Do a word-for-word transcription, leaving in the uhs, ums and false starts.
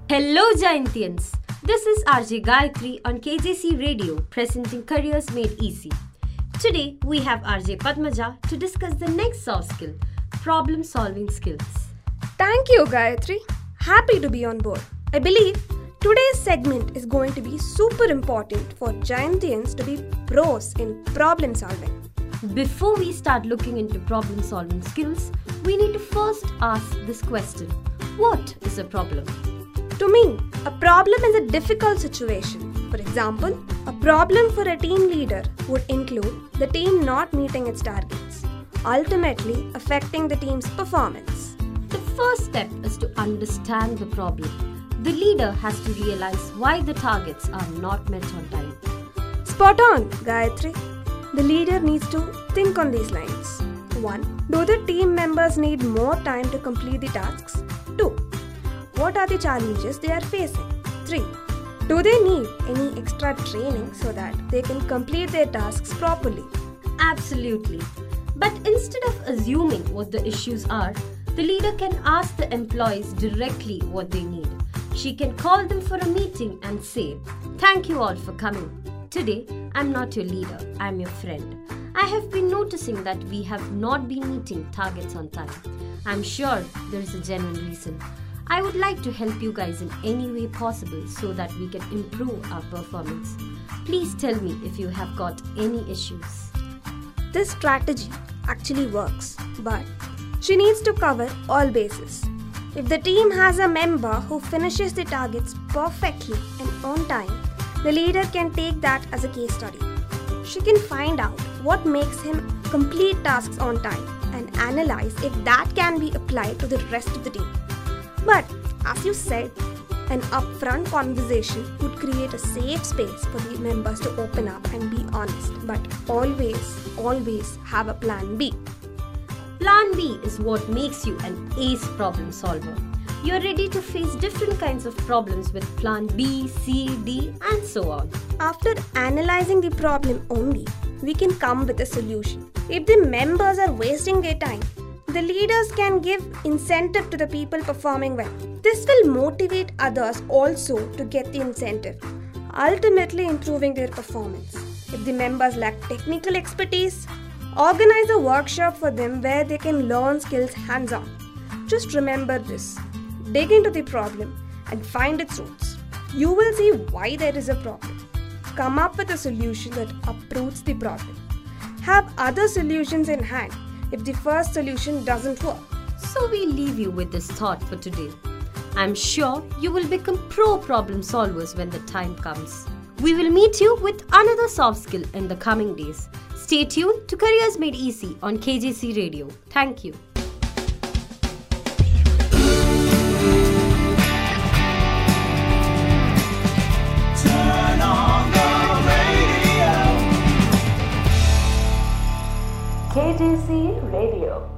Hello Giantians! This is R J Gayatri on K J C Radio presenting Careers Made Easy. Today we have R J Padmaja to discuss the next soft skill, problem solving skills. Thank you Gayatri. Happy to be on board. I believe today's segment is going to be super important for Giantians to be pros in problem solving. Before we start looking into problem solving skills, we need to first ask this question. What is a problem? To me, a problem is a difficult situation. For example, a problem for a team leader would include the team not meeting its targets, ultimately affecting the team's performance. The first step is to understand the problem. The leader has to realize why the targets are not met on time. Spot on, Gayatri. The leader needs to think on these lines. one. Do the team members need more time to complete the tasks? two. What are the challenges they are facing? three. Do they need any extra training so that they can complete their tasks properly? Absolutely. But instead of assuming what the issues are, the leader can ask the employees directly what they need. She can call them for a meeting and say, "Thank you all for coming. Today, I'm not your leader, I'm your friend. I have been noticing that we have not been meeting targets on time. I'm sure there is a genuine reason. I would like to help you guys in any way possible so that we can improve our performance. Please tell me if you have got any issues." This strategy actually works, but she needs to cover all bases. If the team has a member who finishes the targets perfectly and on time, the leader can take that as a case study. She can find out what makes him complete tasks on time and analyze if that can be applied to the rest of the team. But as you said, an upfront conversation would create a safe space for the members to open up and be honest. But always, always have a plan B. Plan B is what makes you an ace problem solver. You're ready to face different kinds of problems with plan B, C, D, and so on. After analyzing the problem only, we can come with a solution. If the members are wasting their time, the leaders can give incentive to the people performing well. This will motivate others also to get the incentive, ultimately improving their performance. If the members lack technical expertise, organize a workshop for them where they can learn skills hands-on. Just remember this. Dig into the problem and find its roots. You will see why there is a problem. Come up with a solution that uproots the problem. Have other solutions in hand if the first solution doesn't work. So we leave you with this thought for today. I'm sure you will become pro problem solvers when the time comes. We will meet you with another soft skill in the coming days. Stay tuned to Careers Made Easy on K J C Radio. Thank you. Turn on the radio. K J C Radio.